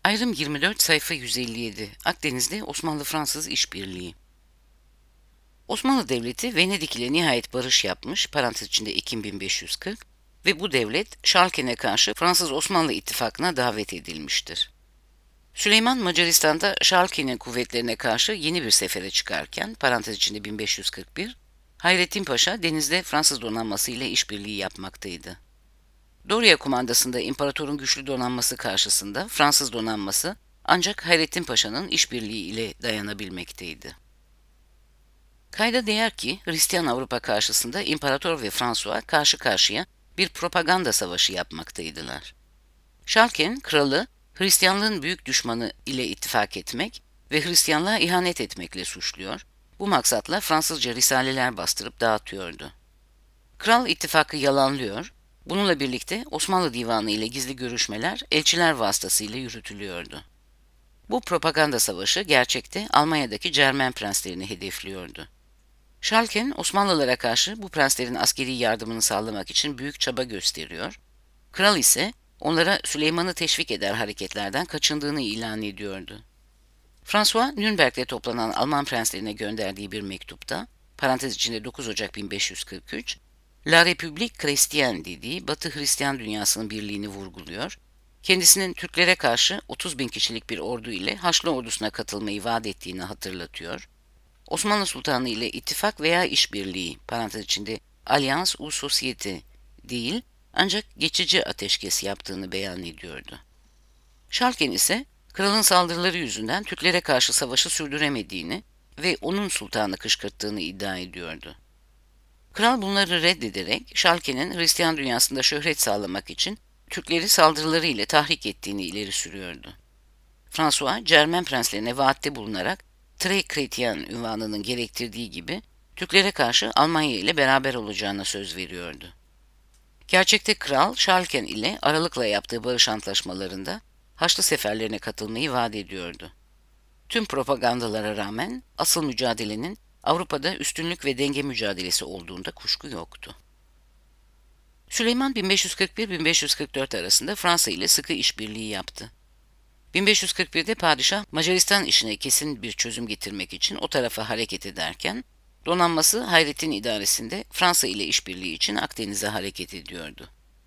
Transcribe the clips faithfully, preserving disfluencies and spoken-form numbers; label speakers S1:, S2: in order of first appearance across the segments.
S1: Ayrım yirmi dört sayfa yüz elli yedi Akdeniz'de Osmanlı-Fransız işbirliği. Osmanlı Devleti Venedik ile nihayet barış yapmış, parantez içinde Ekim bin beş yüz kırk ve bu devlet Şalken'e karşı Fransız-Osmanlı ittifakına davet edilmiştir. Süleyman Macaristan'da Şalken'in kuvvetlerine karşı yeni bir sefere çıkarken, parantez içinde bin beş yüz kırk bir, Hayrettin Paşa denizde Fransız donanması ile işbirliği yapmaktaydı. Doria kumandasında imparatorun güçlü donanması karşısında Fransız donanması ancak Hayrettin Paşa'nın işbirliği ile dayanabilmekteydi. Kayda değer ki Hristiyan Avrupa karşısında İmparator ve François karşı karşıya bir propaganda savaşı yapmaktaydılar. Şalken, kralı Hristiyanlığın büyük düşmanı ile ittifak etmek ve Hristiyanlığa ihanet etmekle suçluyor, bu maksatla Fransızca risaleler bastırıp dağıtıyordu. Kral ittifakı yalanlıyor, bununla birlikte Osmanlı Divanı ile gizli görüşmeler elçiler vasıtasıyla yürütülüyordu. Bu propaganda savaşı gerçekte Almanya'daki Cermen prenslerini hedefliyordu. Şalken, Osmanlılara karşı bu prenslerin askeri yardımını sağlamak için büyük çaba gösteriyor, kral ise onlara Süleyman'ı teşvik eder hareketlerden kaçındığını ilan ediyordu. François, Nürnberg'de toplanan Alman prenslerine gönderdiği bir mektupta, parantez içinde dokuz Ocak bin beş yüz kırk üç, La République Chrétienne dediği Batı Hristiyan dünyasının birliğini vurguluyor, kendisinin Türklere karşı otuz bin kişilik bir ordu ile Haçlı ordusuna katılmayı vaat ettiğini hatırlatıyor, Osmanlı Sultanı ile ittifak veya işbirliği, parantez içinde Alliance ou Société değil, ancak geçici ateşkes yaptığını beyan ediyordu. Şalken ise kralın saldırıları yüzünden Türklere karşı savaşı sürdüremediğini ve onun sultanı kışkırttığını iddia ediyordu. Kral bunları reddederek Şalken'in Hristiyan dünyasında şöhret sağlamak için Türkleri saldırıları ile tahrik ettiğini ileri sürüyordu. François, Cermen prenslerine vaatte bulunarak Très Chrétien ünvanının gerektirdiği gibi Türklere karşı Almanya ile beraber olacağına söz veriyordu. Gerçekte kral, Şalken ile aralıkla yaptığı barış antlaşmalarında Haçlı seferlerine katılmayı vaat ediyordu. Tüm propagandalara rağmen asıl mücadelenin Avrupa'da üstünlük ve denge mücadelesi olduğunda kuşku yoktu. Süleyman bin beş yüz kırk bir bin beş yüz kırk dört arasında Fransa ile sıkı işbirliği yaptı. bin beş yüz kırk birde padişah Macaristan işine kesin bir çözüm getirmek için o tarafa hareket ederken, donanması Hayrettin idaresinde Fransa ile işbirliği için Akdeniz'e hareket ediyordu.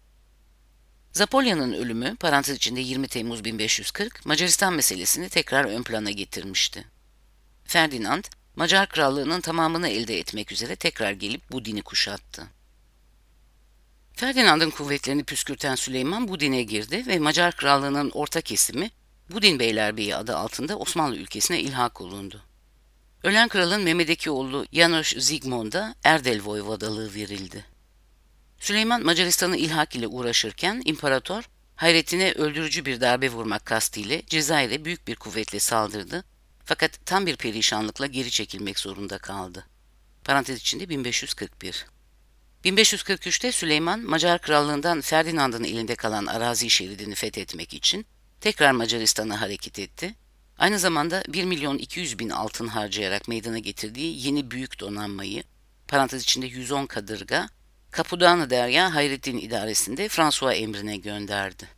S1: Zapolya'nın ölümü, parantez içinde yirmi Temmuz bin beş yüz kırk, Macaristan meselesini tekrar ön plana getirmişti. Ferdinand, Macar Krallığı'nın tamamını elde etmek üzere tekrar gelip Budin'i kuşattı. Ferdinand'ın kuvvetlerini püskürten Süleyman Budin'e girdi ve Macar Krallığı'nın orta kesimi Budin Beylerbeyi adı altında Osmanlı ülkesine ilhak olundu. Ölen kralın Mehmet'teki oğlu János Zsigmond'a Erdel voyvodalığı verildi. Süleyman Macaristan'ı ilhak ile uğraşırken imparator Hayrettin'e öldürücü bir darbe vurmak kastıyla Cezayir'e büyük bir kuvvetle saldırdı fakat tam bir perişanlıkla geri çekilmek zorunda kaldı. Parantez içinde bin beş yüz kırk bir. bin beş yüz kırk üçte Süleyman Macar Krallığından Ferdinand'ın elinde kalan arazi şeridini fethetmek için tekrar Macaristan'a hareket etti. Aynı zamanda bir milyon iki yüz bin altın harcayarak meydana getirdiği yeni büyük donanmayı, parantez içinde yüz on kadırga, Kapıdağ Derya Hayrettin idaresinde François emrine gönderdi.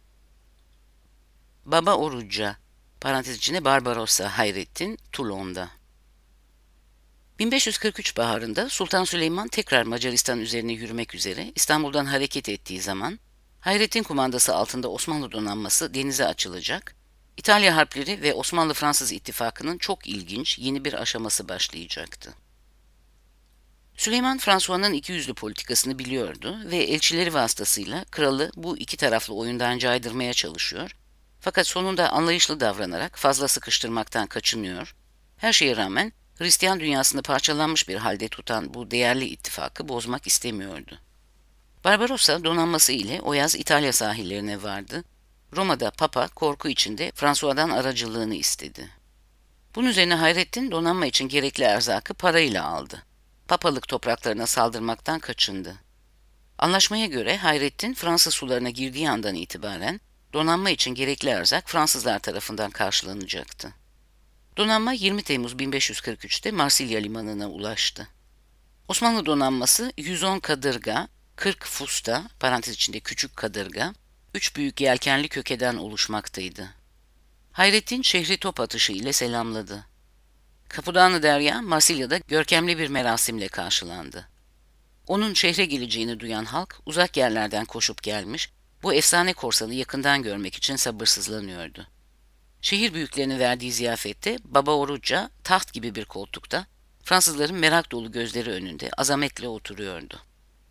S1: Baba Oruca, parantez içinde Barbarossa Hayrettin, Toulon'da. bin beş yüz kırk üç baharında Sultan Süleyman tekrar Macaristan üzerine yürümek üzere İstanbul'dan hareket ettiği zaman, Hayrettin kumandası altında Osmanlı donanması denize açılacak, İtalya harpleri ve Osmanlı-Fransız ittifakının çok ilginç yeni bir aşaması başlayacaktı. Süleyman, François'nın ikiyüzlü politikasını biliyordu ve elçileri vasıtasıyla kralı bu iki taraflı oyundan caydırmaya çalışıyor, fakat sonunda anlayışlı davranarak fazla sıkıştırmaktan kaçınıyor, her şeye rağmen Hristiyan dünyasını parçalanmış bir halde tutan bu değerli ittifakı bozmak istemiyordu. Barbarossa donanması ile o yaz İtalya sahillerine vardı. Roma'da Papa korku içinde François'dan aracılığını istedi. Bunun üzerine Hayrettin donanma için gerekli erzakı parayla aldı. Papalık topraklarına saldırmaktan kaçındı. Anlaşmaya göre Hayrettin Fransız sularına girdiği andan itibaren donanma için gerekli erzak Fransızlar tarafından karşılanacaktı. Donanma yirmi Temmuz bin beş yüz kırk üçte Marsilya limanına ulaştı. Osmanlı donanması yüz on kadırga, kırk fusta, parantez içinde küçük kadırga, üç büyük yelkenli kökeden oluşmaktaydı. Hayrettin şehri top atışı ile selamladı. Capodanno Derya, Marsilya'da görkemli bir merasimle karşılandı. Onun şehre geleceğini duyan halk uzak yerlerden koşup gelmiş, bu efsane korsanı yakından görmek için sabırsızlanıyordu. Şehir büyüklerinin verdiği ziyafette Baba Oruca taht gibi bir koltukta Fransızların merak dolu gözleri önünde azametle oturuyordu.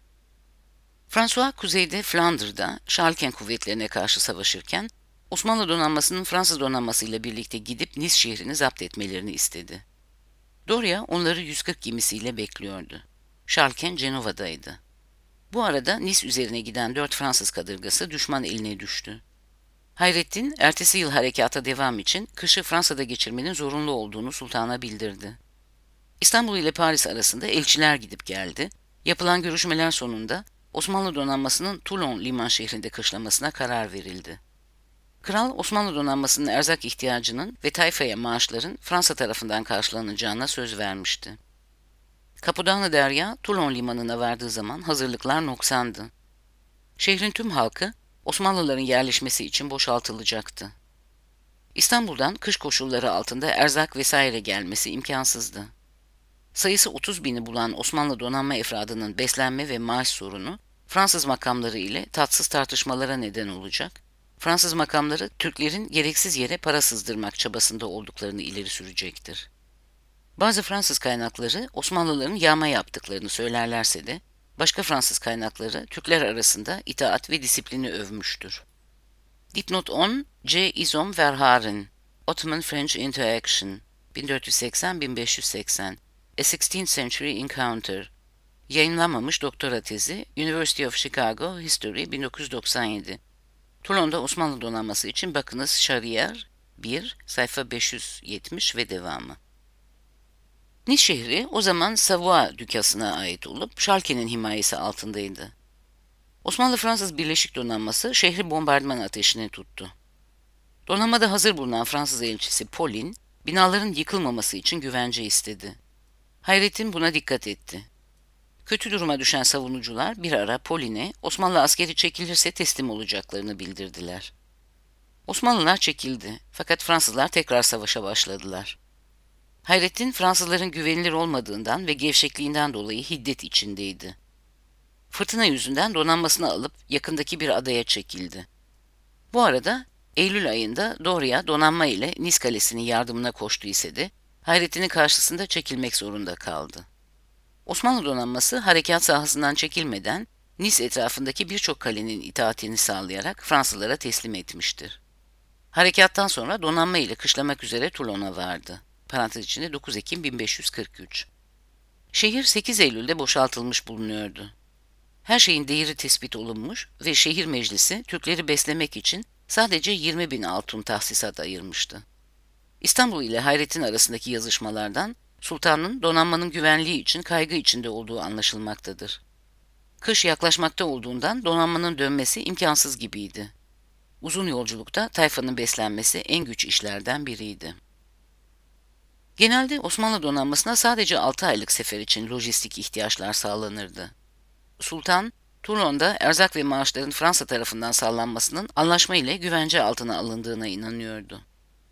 S1: François kuzeyde Flandır'da Schalken kuvvetlerine karşı savaşırken Osmanlı donanmasının Fransız donanmasıyla birlikte gidip Nice şehrini zapt etmelerini istedi. Doria onları yüz kırk gemisiyle bekliyordu. Schalken Cenova'daydı. Bu arada Nice üzerine giden dört Fransız kadırgası düşman eline düştü. Hayrettin, ertesi yıl harekata devam için kışı Fransa'da geçirmenin zorunlu olduğunu sultana bildirdi. İstanbul ile Paris arasında elçiler gidip geldi. Yapılan görüşmeler sonunda Osmanlı donanmasının Toulon liman şehrinde kışlamasına karar verildi. Kral, Osmanlı donanmasının erzak ihtiyacının ve tayfaya maaşların Fransa tarafından karşılanacağına söz vermişti. Capodanno Derya, Toulon limanına vardığı zaman hazırlıklar noksandı. Şehrin tüm halkı Osmanlıların yerleşmesi için boşaltılacaktı. İstanbul'dan kış koşulları altında erzak vesaire gelmesi imkansızdı. Sayısı otuz bini bulan Osmanlı donanma efradının beslenme ve maaş sorunu Fransız makamları ile tatsız tartışmalara neden olacak. Fransız makamları Türklerin gereksiz yere para sızdırmak çabasında olduklarını ileri sürecektir. Bazı Fransız kaynakları Osmanlıların yağma yaptıklarını söylerlerse de başka Fransız kaynakları Türkler arasında itaat ve disiplini övmüştür. Dipnot on, C. Izom Verhaeren, Ottoman-French Interaction, bin dört yüz seksen bin beş yüz seksen, A sixteenth Century Encounter, yayınlanmamış doktora tezi, University of Chicago History, bin dokuz yüz doksan yedi. Toulon'da Osmanlı donanması için bakınız Charrier, bir, sayfa beş yüz yetmiş ve devamı. Nice şehri o zaman Savoie Dükası'na ait olup Schalken'in himayesi altındaydı. Osmanlı-Fransız Birleşik Donanması şehri bombardıman ateşine tuttu. Donanmada hazır bulunan Fransız elçisi Pauline, binaların yıkılmaması için güvence istedi. Hayrettin buna dikkat etti. Kötü duruma düşen savunucular bir ara Pauline'e Osmanlı askeri çekilirse teslim olacaklarını bildirdiler. Osmanlılar çekildi fakat Fransızlar tekrar savaşa başladılar. Hayrettin Fransızların güvenilir olmadığından ve gevşekliğinden dolayı hiddet içindeydi. Fırtına yüzünden donanmasını alıp yakındaki bir adaya çekildi. Bu arada Eylül ayında Doria donanma ile Nice Kalesi'nin yardımına koştu ise de Hayrettin'in karşısında çekilmek zorunda kaldı. Osmanlı donanması harekat sahasından çekilmeden Nice etrafındaki birçok kalenin itaatini sağlayarak Fransızlara teslim etmiştir. Harekattan sonra donanma ile kışlamak üzere Toulon'a vardı. Parantez içinde dokuz Ekim bin beş yüz kırk üç. Şehir sekiz Eylül'de boşaltılmış bulunuyordu. Her şeyin değeri tespit olunmuş ve şehir meclisi Türkleri beslemek için sadece yirmi bin altın tahsisat ayırmıştı. İstanbul ile Hayrettin arasındaki yazışmalardan sultanın donanmanın güvenliği için kaygı içinde olduğu anlaşılmaktadır. Kış yaklaşmakta olduğundan donanmanın dönmesi imkansız gibiydi. Uzun yolculukta tayfanın beslenmesi en güç işlerden biriydi. Genelde Osmanlı donanmasına sadece altı aylık sefer için lojistik ihtiyaçlar sağlanırdı. Sultan, Toulon'da erzak ve maaşların Fransa tarafından sağlanmasının anlaşma ile güvence altına alındığına inanıyordu.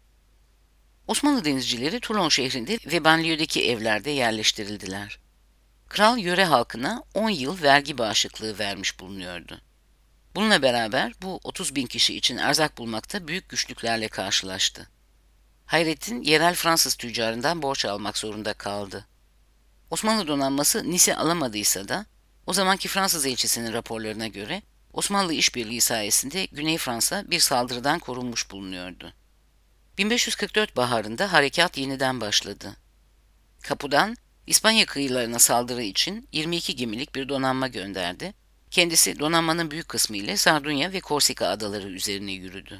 S1: Osmanlı denizcileri Toulon şehrinde ve banliyödeki evlerde yerleştirildiler. Kral yöre halkına on yıl vergi bağışıklığı vermiş bulunuyordu. Bununla beraber bu otuz bin kişi için erzak bulmakta büyük güçlüklerle karşılaştı. Hayrettin yerel Fransız tüccarından borç almak zorunda kaldı. Osmanlı donanması Nice'i alamadıysa da o zamanki Fransız elçisinin raporlarına göre Osmanlı işbirliği sayesinde Güney Fransa bir saldırıdan korunmuş bulunuyordu. bin beş yüz kırk dört baharında harekat yeniden başladı. Kapu'dan İspanya kıyılarına saldırı için yirmi iki gemilik bir donanma gönderdi. Kendisi donanmanın büyük kısmı ile Sardunya ve Korsika adaları üzerine yürüdü.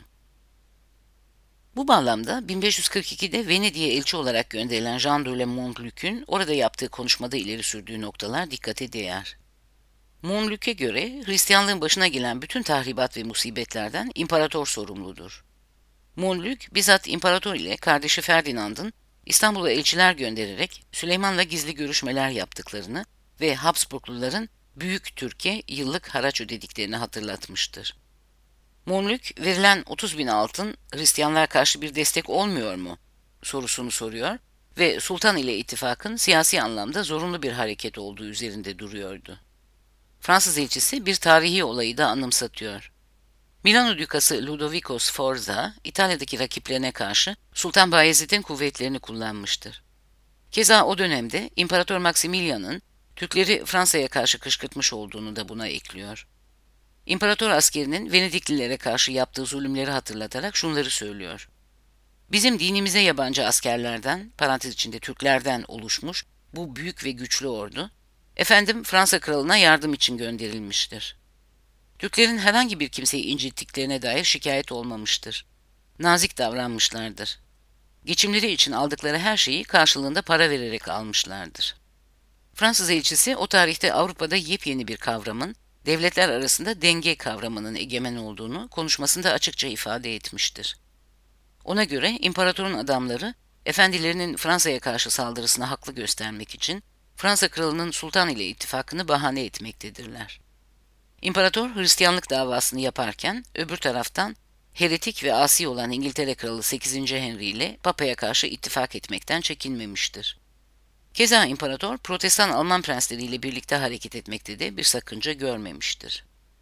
S1: Bu bağlamda bin beş yüz kırk ikide Venedik'e elçi olarak gönderilen Jean de la Montluc'ün orada yaptığı konuşmada ileri sürdüğü noktalar dikkate değer. Montluc'e göre Hristiyanlığın başına gelen bütün tahribat ve musibetlerden imparator sorumludur. Montluc bizzat imparator ile kardeşi Ferdinand'ın İstanbul'a elçiler göndererek Süleyman'la gizli görüşmeler yaptıklarını ve Habsburgluların Büyük Türk'e yıllık haraç ödediklerini hatırlatmıştır. Monlük verilen otuz bin altın Hristiyanlara karşı bir destek olmuyor mu sorusunu soruyor ve sultan ile ittifakın siyasi anlamda zorunlu bir hareket olduğu üzerinde duruyordu. Fransız elçisi bir tarihi olayı da anımsatıyor. Milano Dükası Ludovico Sforza, İtalya'daki rakiplerine karşı Sultan Bayezid'in kuvvetlerini kullanmıştır. Keza o dönemde İmparator Maximilian'ın Türkleri Fransa'ya karşı kışkırtmış olduğunu da buna ekliyor. İmparator askerinin Venediklilere karşı yaptığı zulümleri hatırlatarak şunları söylüyor. Bizim dinimize yabancı askerlerden, parantez içinde Türklerden oluşmuş bu büyük ve güçlü ordu, efendim Fransa kralına yardım için gönderilmiştir. Türklerin herhangi bir kimseyi incittiklerine dair şikayet olmamıştır. Nazik davranmışlardır. Geçimleri için aldıkları her şeyi karşılığında para vererek almışlardır. Fransız elçisi o tarihte Avrupa'da yepyeni bir kavramın, devletler arasında denge kavramının egemen olduğunu konuşmasında açıkça ifade etmiştir. Ona göre imparatorun adamları, efendilerinin Fransa'ya karşı saldırısını haklı göstermek için Fransa kralının sultan ile ittifakını bahane etmektedirler. İmparator Hristiyanlık davasını yaparken öbür taraftan heretik ve asi olan İngiltere Kralı sekizinci. Henry ile Papa'ya karşı ittifak etmekten çekinmemiştir. Keza imparator Protestan Alman prensleriyle birlikte hareket etmekte de bir sakınca görmemiştir.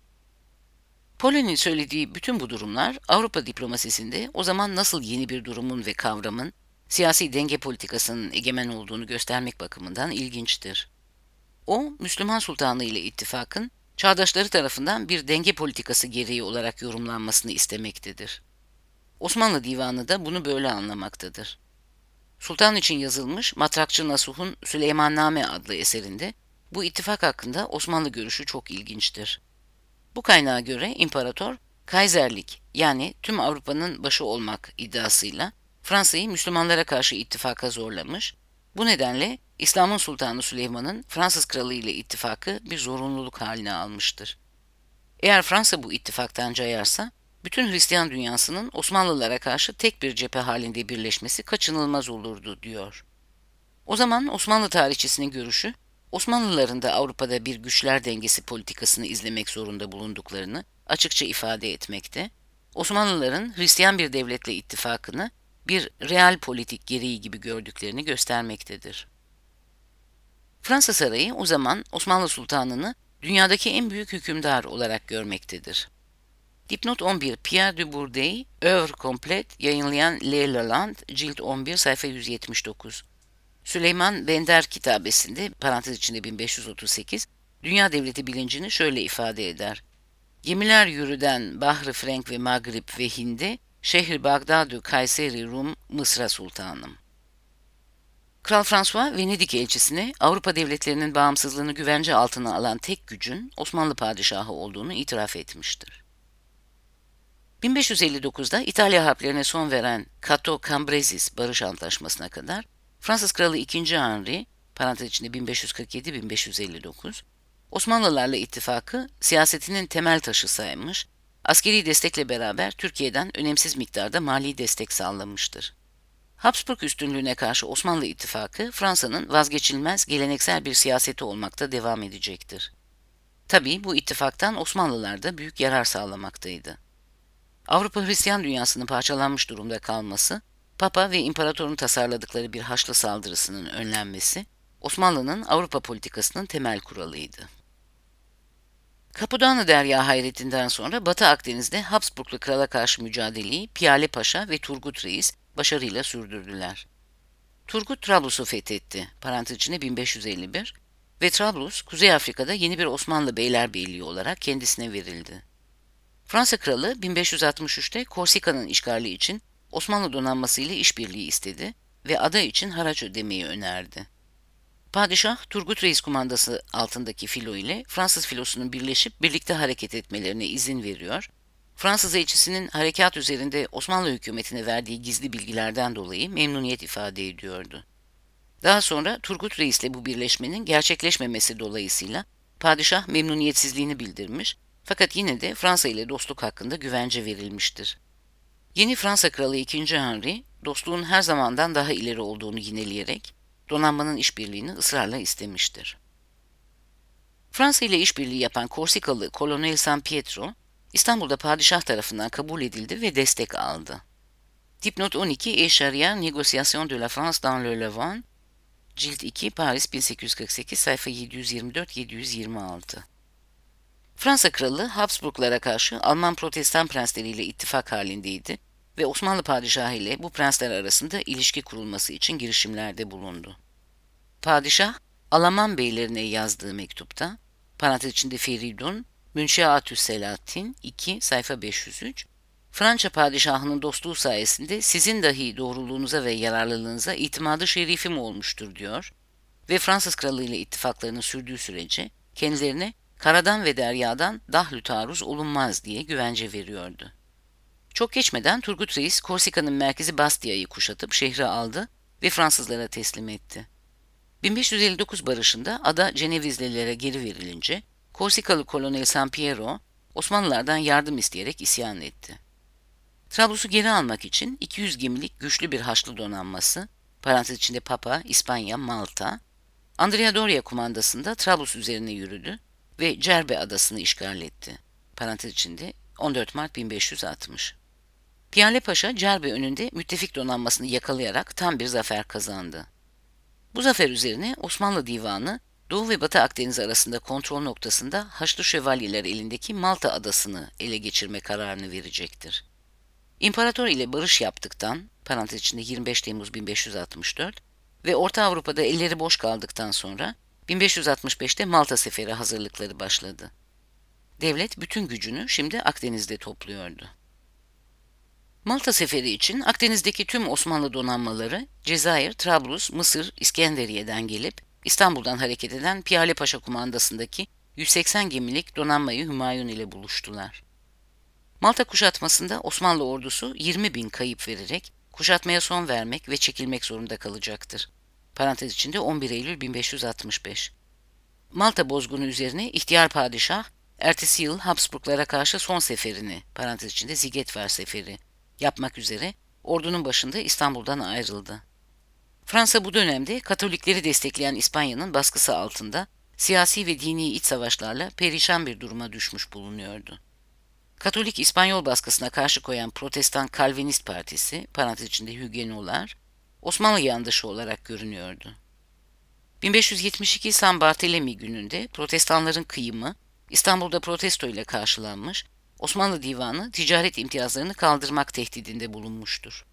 S1: Paulin'in söylediği bütün bu durumlar Avrupa diplomasisinde o zaman nasıl yeni bir durumun ve kavramın siyasi denge politikasının egemen olduğunu göstermek bakımından ilginçtir. O, Müslüman sultanlığı ile ittifakın çağdaşları tarafından bir denge politikası gereği olarak yorumlanmasını istemektedir. Osmanlı Divanı da bunu böyle anlamaktadır. Sultan için yazılmış Matrakçı Nasuh'un Süleymanname adlı eserinde bu ittifak hakkında Osmanlı görüşü çok ilginçtir. Bu kaynağa göre imparator, Kaiserlik yani tüm Avrupa'nın başı olmak iddiasıyla Fransa'yı Müslümanlara karşı ittifaka zorlamış, bu nedenle İslam'ın Sultanı Süleyman'ın Fransız kralı ile ittifakı bir zorunluluk haline almıştır. Eğer Fransa bu ittifaktan cayarsa, bütün Hristiyan dünyasının Osmanlılara karşı tek bir cephe halinde birleşmesi kaçınılmaz olurdu, diyor. O zaman Osmanlı tarihçisinin görüşü, Osmanlıların da Avrupa'da bir güçler dengesi politikasını izlemek zorunda bulunduklarını açıkça ifade etmekte, Osmanlıların Hristiyan bir devletle ittifakını bir real politik gereği gibi gördüklerini göstermektedir. Fransa Sarayı o zaman Osmanlı Sultanı'nı dünyadaki en büyük hükümdar olarak görmektedir. Dipnot on bir Pierre de Bourdeille, Œuvre complète yayınlayan Le Lalande, cilt on bir, sayfa yüz yetmiş dokuz. Süleyman Bender kitabesinde, parantez içinde bin beş yüz otuz sekiz, dünya devleti bilincini şöyle ifade eder. Gemiler yürüden Bahri Frank ve Magrib ve Hind'e, şehri Bagdadü Kayseri Rum, Mısır'a sultanım. Kral François, Venedik elçisine Avrupa devletlerinin bağımsızlığını güvence altına alan tek gücün Osmanlı padişahı olduğunu itiraf etmiştir. bin beş yüz elli dokuzda İtalya harplerine son veren Cateau-Cambrésis Barış Antlaşması'na kadar Fransız Kralı ikinci. Henry, parantez içinde bin beş yüz kırk yedi bin beş yüz elli dokuz, Osmanlılarla ittifakı siyasetinin temel taşı saymış, askeri destekle beraber Türkiye'den önemsiz miktarda mali destek sağlamıştır. Habsburg üstünlüğüne karşı Osmanlı ittifakı, Fransa'nın vazgeçilmez geleneksel bir siyaseti olmakta devam edecektir. Tabii bu ittifaktan Osmanlılar da büyük yarar sağlamaktaydı. Avrupa Hristiyan dünyasının parçalanmış durumda kalması, Papa ve İmparatorun tasarladıkları bir Haçlı saldırısının önlenmesi, Osmanlı'nın Avrupa politikasının temel kuralıydı. Kapıdağlı Derya hayretinden sonra Batı Akdeniz'de Habsburglu krala karşı mücadeleyi Piyale Paşa ve Turgut Reis başarıyla sürdürdüler. Turgut Trablus'u fethetti, parantez içinde bin beş yüz elli bir, ve Trablus, Kuzey Afrika'da yeni bir Osmanlı beylerbeyliği olarak kendisine verildi. Fransa kralı bin beş yüz altmış üçte Korsika'nın işgali için Osmanlı donanmasıyla işbirliği istedi ve ada için haraç ödemeyi önerdi. Padişah, Turgut Reis kumandası altındaki filo ile Fransız filosunun birleşip birlikte hareket etmelerine izin veriyor, Fransız elçisinin harekat üzerinde Osmanlı hükümetine verdiği gizli bilgilerden dolayı memnuniyet ifade ediyordu. Daha sonra Turgut Reis'le bu birleşmenin gerçekleşmemesi dolayısıyla padişah memnuniyetsizliğini bildirmiş, fakat yine de Fransa ile dostluk hakkında güvence verilmiştir. Yeni Fransa Kralı ikinci. Henry, dostluğun her zamandan daha ileri olduğunu yineleyerek donanmanın işbirliğini ısrarla istemiştir. Fransa ile işbirliği yapan Korsikalı Kolonel San Pietro, İstanbul'da padişah tarafından kabul edildi ve destek aldı. Dipnot on iki Eşariya Négociation de la France dans le Levant, Cilt iki, Paris bin sekiz yüz kırk sekiz, sayfa yedi yüz yirmi dört yedi yüz yirmi altı. Fransa Kralı Habsburglara karşı Alman Protestan prensleriyle ittifak halindeydi ve Osmanlı padişahı ile bu prensler arasında ilişki kurulması için girişimlerde bulundu. Padişah, Alman beylerine yazdığı mektupta, parantez içinde Feridun, Münşeatü Selahattin iki, sayfa beş yüz üç, Fransa padişahının dostluğu sayesinde sizin dahi doğruluğunuza ve yararlılığınıza itimadı şerifim olmuştur diyor ve Fransız kralı ile ittifaklarının sürdüğü sürece kendilerine karadan ve deryadan dahlü taarruz olunmaz diye güvence veriyordu. Çok geçmeden Turgut Reis Korsika'nın merkezi Bastia'yı kuşatıp şehri aldı ve Fransızlara teslim etti. bin beş yüz elli dokuz barışında ada Cenevizlilere geri verilince Korsikalı Kolonel Sampiero Osmanlılardan yardım isteyerek isyan etti. Trablus'u geri almak için iki yüz gemilik güçlü bir Haçlı donanması, parantez içinde Papa, İspanya, Malta, Andrea Doria kumandasında Trablus üzerine yürüdü ve Cerbe adasını işgal etti. Parantez içinde on dört Mart bin beş yüz altmış. Piyale Paşa Cerbe önünde müttefik donanmasını yakalayarak tam bir zafer kazandı. Bu zafer üzerine Osmanlı Divanı, Doğu ve Batı Akdeniz arasında kontrol noktasında Haçlı Şövalyeler elindeki Malta adasını ele geçirme kararını verecektir. İmparator ile barış yaptıktan, parantez içinde yirmi beş Temmuz bin beş yüz altmış dört ve Orta Avrupa'da elleri boş kaldıktan sonra bin beş yüz altmış beşte Malta Seferi hazırlıkları başladı. Devlet bütün gücünü şimdi Akdeniz'de topluyordu. Malta Seferi için Akdeniz'deki tüm Osmanlı donanmaları Cezayir, Trablus, Mısır, İskenderiye'den gelip İstanbul'dan hareket eden Piyale Paşa kumandasındaki yüz seksen gemilik donanmayı Hümayun ile buluştular. Malta kuşatmasında Osmanlı ordusu yirmi bin kayıp vererek kuşatmaya son vermek ve çekilmek zorunda kalacaktır. Parantez içinde on bir Eylül bin beş yüz altmış beş. Malta bozgunu üzerine ihtiyar padişah, ertesi yıl Habsburglara karşı son seferini, parantez içinde Zigetver Seferi, yapmak üzere ordunun başında İstanbul'dan ayrıldı. Fransa bu dönemde Katolikleri destekleyen İspanya'nın baskısı altında siyasi ve dini iç savaşlarla perişan bir duruma düşmüş bulunuyordu. Katolik İspanyol baskısına karşı koyan Protestan Calvinist Partisi, parantez içinde Hügenotlar, Osmanlı yandaşı olarak görünüyordu. bin beş yüz yetmiş iki San Bartolomé gününde Protestanların kıyımı İstanbul'da protesto ile karşılanmış, Osmanlı Divanı ticaret imtiyazlarını kaldırmak tehdidinde bulunmuştur.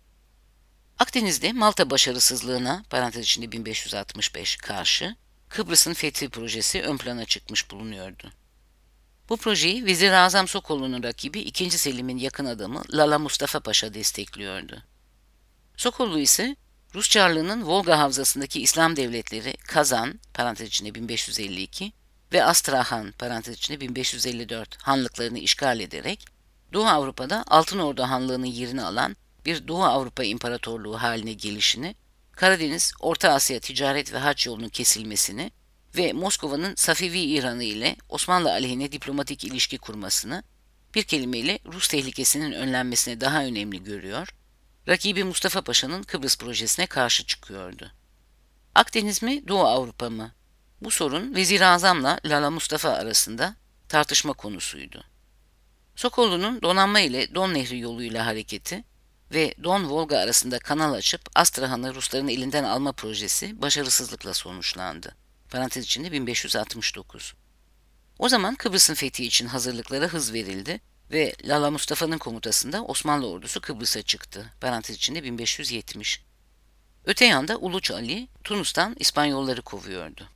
S1: Akdeniz'de Malta başarısızlığına, parantez içinde bin beş yüz altmış beş karşı, Kıbrıs'ın fethi projesi ön plana çıkmış bulunuyordu. Bu projeyi Vezir-i Sokollu'nun rakibi ikinci. Selim'in yakın adamı Lala Mustafa Paşa destekliyordu. Sokollu ise Rus Çarlığı'nın Volga Havzası'ndaki İslam devletleri Kazan, parantez içinde bin beş yüz elli iki ve Astrahan, parantez içinde bin beş yüz elli dört hanlıklarını işgal ederek Doğu Avrupa'da Altınordu Hanlığı'nın yerini alan bir Doğu Avrupa İmparatorluğu haline gelişini, Karadeniz, Orta Asya ticaret ve haç yolunun kesilmesini ve Moskova'nın Safevi İran'ı ile Osmanlı aleyhine diplomatik ilişki kurmasını, bir kelimeyle Rus tehlikesinin önlenmesine daha önemli görüyor, rakibi Mustafa Paşa'nın Kıbrıs projesine karşı çıkıyordu. Akdeniz mi, Doğu Avrupa mı? Bu sorun Vezir-i Azam'la Lala Mustafa arasında tartışma konusuydu. Sokollu'nun donanma ile Don Nehri yoluyla hareketi ve Don-Volga arasında kanal açıp Astrahan'ı Rusların elinden alma projesi başarısızlıkla sonuçlandı. Parantez içinde bin beş yüz altmış dokuz. O zaman Kıbrıs'ın fethi için hazırlıklara hız verildi ve Lala Mustafa'nın komutasında Osmanlı ordusu Kıbrıs'a çıktı. Parantez içinde bin beş yüz yetmiş. Öte yanda Uluç Ali, Tunus'tan İspanyolları kovuyordu.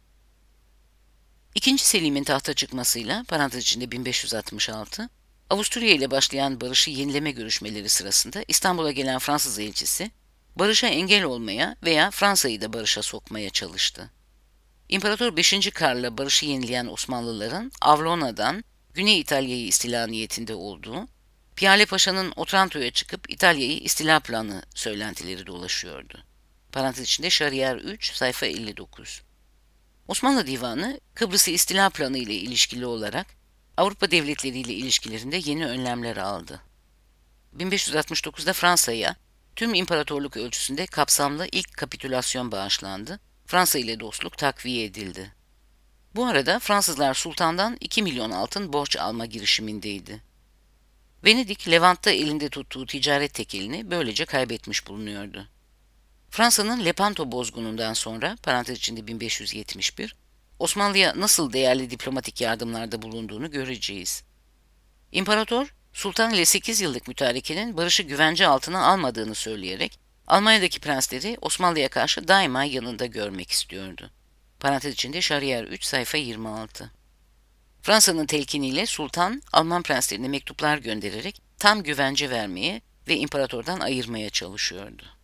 S1: İkinci. Selim'in tahta çıkmasıyla, parantez içinde bin beş yüz altmış altı, Avusturya ile başlayan barışı yenileme görüşmeleri sırasında İstanbul'a gelen Fransız elçisi, barışa engel olmaya veya Fransa'yı da barışa sokmaya çalıştı. İmparator beşinci. Karl'la barışı yenileyen Osmanlıların Avlona'dan Güney İtalya'yı istila niyetinde olduğu, Piyale Paşa'nın Otranto'ya çıkıp İtalya'yı istila planı söylentileri dolaşıyordu. Parantez içinde Şariyer üç, sayfa elli dokuz. Osmanlı Divanı, Kıbrıs'ı istila planı ile ilişkili olarak Avrupa devletleriyle ilişkilerinde yeni önlemler aldı. bin beş yüz altmış dokuzda Fransa'ya tüm imparatorluk ölçüsünde kapsamlı ilk kapitülasyon bağışlandı, Fransa ile dostluk takviye edildi. Bu arada Fransızlar sultandan iki milyon altın borç alma girişimindeydi. Venedik, Levant'ta elinde tuttuğu ticaret tekelini böylece kaybetmiş bulunuyordu. Fransa'nın Lepanto bozgunundan sonra, parantez içinde bin beş yüz yetmiş bir, Osmanlı'ya nasıl değerli diplomatik yardımlarda bulunduğunu göreceğiz. İmparator, Sultan ile sekiz yıllık mütarekenin barışı güvence altına almadığını söyleyerek, Almanya'daki prensleri Osmanlı'ya karşı daima yanında görmek istiyordu. Parantez içinde Şariyer üç sayfa yirmi altı. Fransa'nın telkiniyle Sultan, Alman prenslerine mektuplar göndererek tam güvence vermeye ve imparatordan ayırmaya çalışıyordu.